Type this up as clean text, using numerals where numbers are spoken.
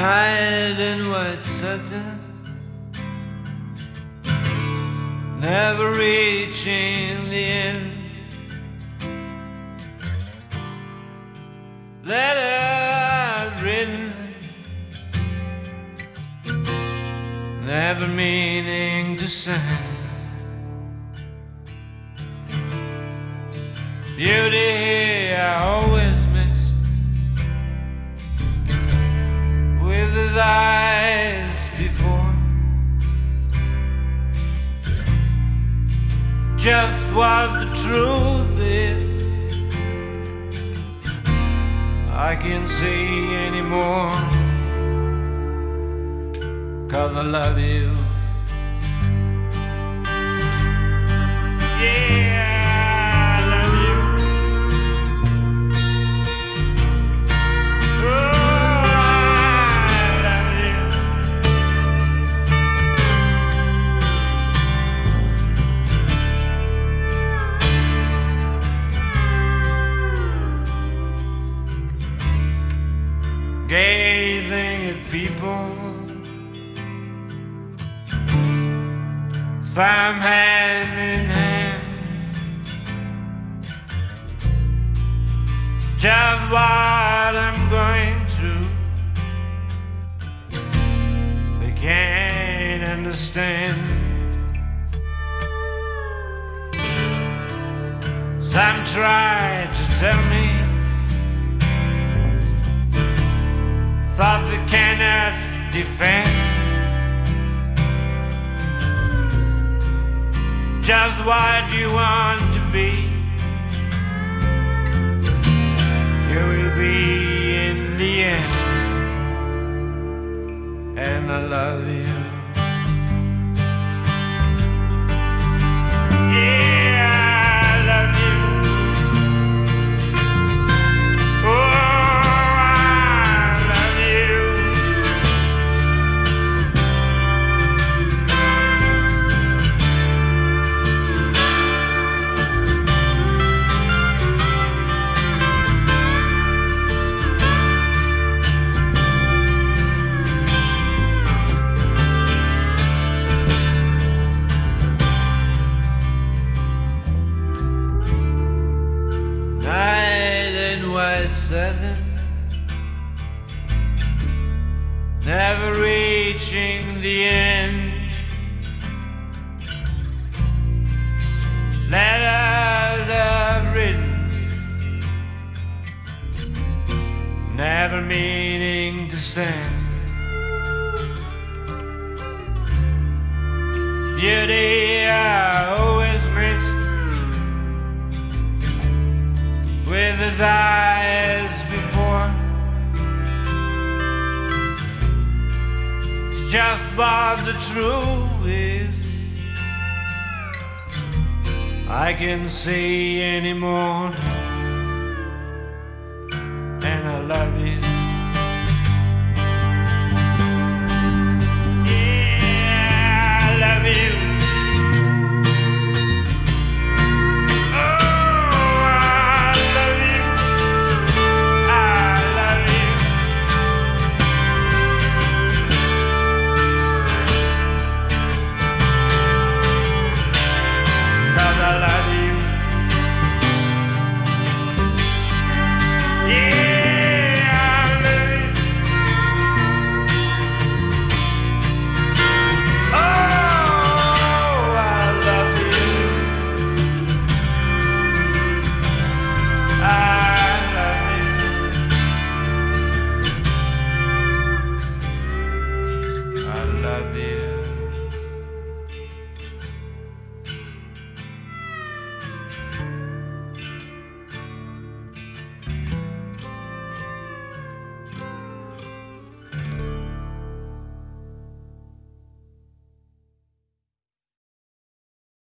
Night in white satin, never reaching the end. Letters written, never meaning to send. Beauty I always missed, with his eyes before. Just what the truth is, I can't see anymore, 'cause I love you. Yeah, I love you. Oh, I love you. Gazing at people, some hand in hand, just what I'm going through, they can't understand. Some try to tell me, thought they cannot defend just what you want to be. You will be in the end, and I love you. Yeah, I love you. Oh, satin, never reaching the end. Letters I've written, never meaning to send. Beauty I always missed, with his eyes before. Just what the truth is, I can't see anymore.